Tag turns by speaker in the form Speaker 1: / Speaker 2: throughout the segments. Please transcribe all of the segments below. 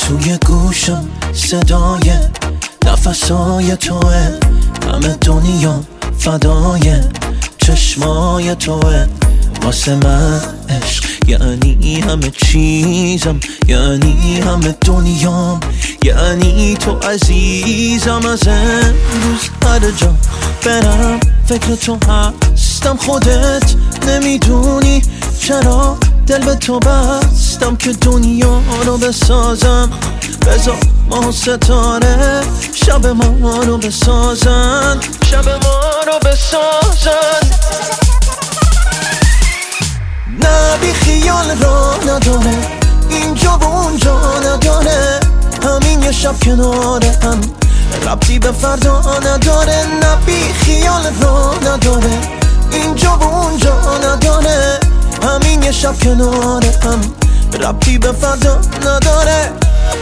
Speaker 1: توی گوشم صدای نفسای توه، همه دنیا فدای چشمای توه. واسه من عشق یعنی همه چیزم، یعنی همه دنیام، یعنی تو عزیزم. از امروز هر جا برم فکر تو هستم. خودت نمیدونی چرا دل به تو بستم که دنیا رو بسازم. بذار ما ستاره شب ما رو بسازن، شب ما رو بسازن. نه بی خیال را نداره، اینجا و اونجا نداره، همین یه شب کنار هم ربطی به فردا نداره. نه بی خیال را نداره، اینجا و اونجا نداره، همین یه شب کنار هم ربطی به فردا نداره.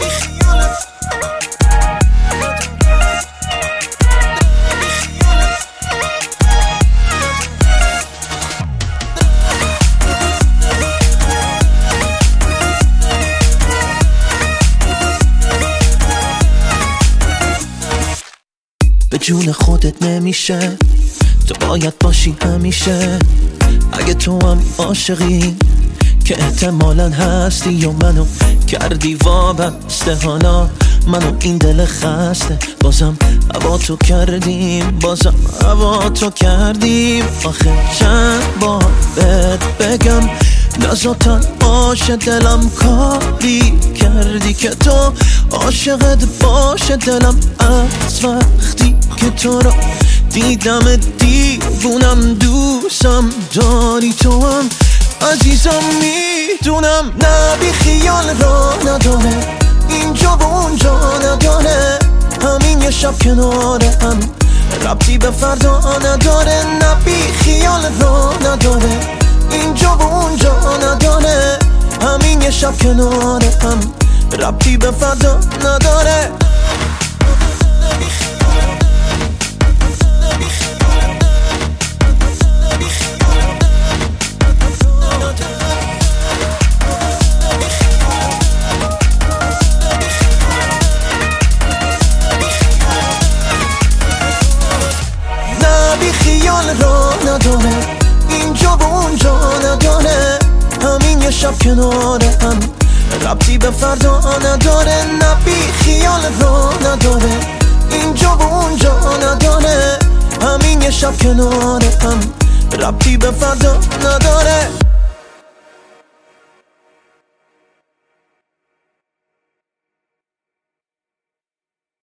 Speaker 1: به جون خودت نمیشه، تو باید باشی همیشه. اگه تو هم عاشقی که احتمالاً هستی و منو کردی وابسته، حالا منو این دل خسته بازم هوا تو کردیم، بازم هوا تو کردیم. آخه چند بار بهت بگم نذاتن باشه دلم، کاری کردی که تو عاشقت باشه دلم. از وقتی که تو رو دیدم دیوونم، دوستم داری تو هم عزیزم میدونم. نه بی خیال را نداره، اینجا و اونجا نداره، همین یه شب کنار هم ربطی به فردا نداره. نه بی خیال را نداره، اینجا و اونجا نداره، همین یه شب کنار هم ربطی به فردا نداره. خیال را نداره، اینجا و اونجا نداره، همین یه شب کنار هم ربطی به فردا نداره. نه بی خیال را نداره، اینجا و اونجا نداره، همین یه شب کنار هم ربطی به فردا نداره.